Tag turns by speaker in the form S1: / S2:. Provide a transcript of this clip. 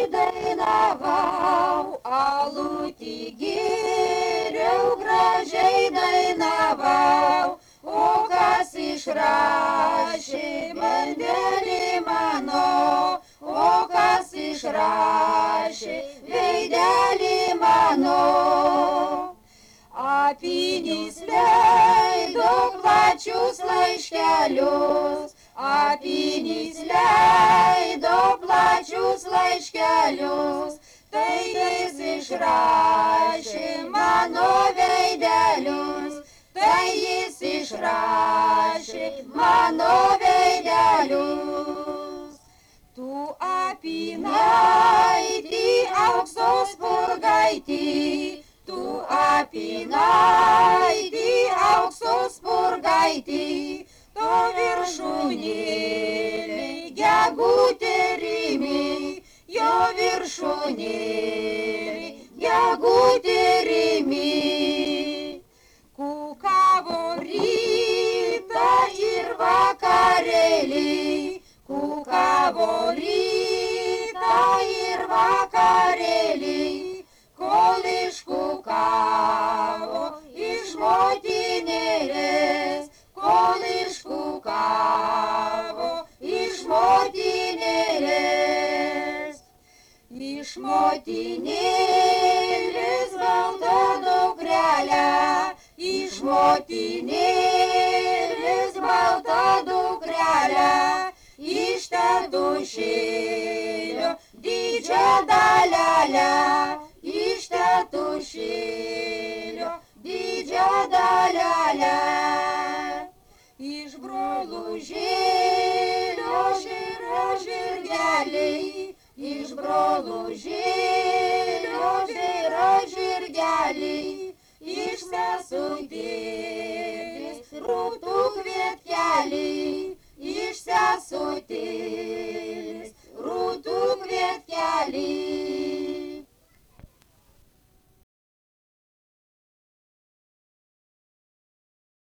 S1: dainavau, alutį gėriau, gražiai dainavau, o kas išrašė bandelį mano, o kas išrašė veidelį mano. Apynys leido plačius laiškelius, apynys leido plačius laiškelius, tai jis išrašė mano veidelius, tai jis išrašė mano veidelius. Tu apynaitį aukso spurgaitį, tu apynaitį aukso spurgaitį, to viršūnėlė gegutė rimi, jo viršūnėlė gegutė rimi. Kukavo rytą ir vakarėlį, kukavo rytą ir vakarėlį, kol iškukavo iš motinėlės, kol iškukavo iš motinėlės. Iš motinėlės balta dukrelė, iš motinėlės balta dukrelė, iš tėtušėlio didžią dalelę, iš tėtušėlio didžią dalelę. Iš brolužėlio žira žirgeliai, iš brolužėlio žira žirgeliai, iš sesutėlės rūtų kvietkeliai, iš sesutėlės rūtų kvietkeliai.